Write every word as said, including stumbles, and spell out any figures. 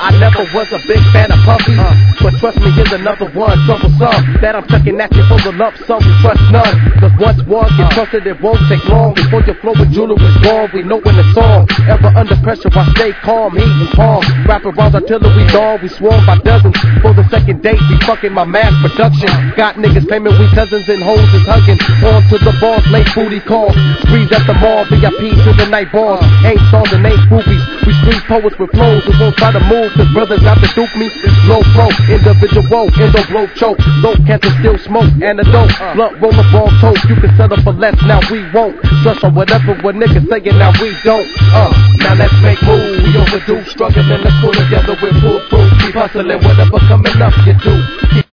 I never was a big fan of Puffy, uh, but trust me, here's another one, troublesome, that I'm chucking at you for the lump sum, we trust none. Cause once one gets trusted, it won't take long before your flow with jewelry is gone. We know in the song, ever under pressure, I stay calm, heat and palm. Rap around artillery dawn, we swarm by dozens. For the second date, we fucking my mass production. Got niggas claiming we cousins and hoes is hugging. On to the boss, late booty calls. Breeze at the mall, V I P to the night bars. Ain't songs and ain't groupies. We street poets with flows who won't try to move. Cause brothers out to duke me. Low pro, individual, endo blow choke. Low cancer still smoke, antidote. Blunt roll the ball toast. You can settle for less, now we won't. Stress on whatever what niggas saying, now we don't. Uh, now let's make moves. We overdue, struggling to pull together with full proof. Keep hustling, whatever coming up you do.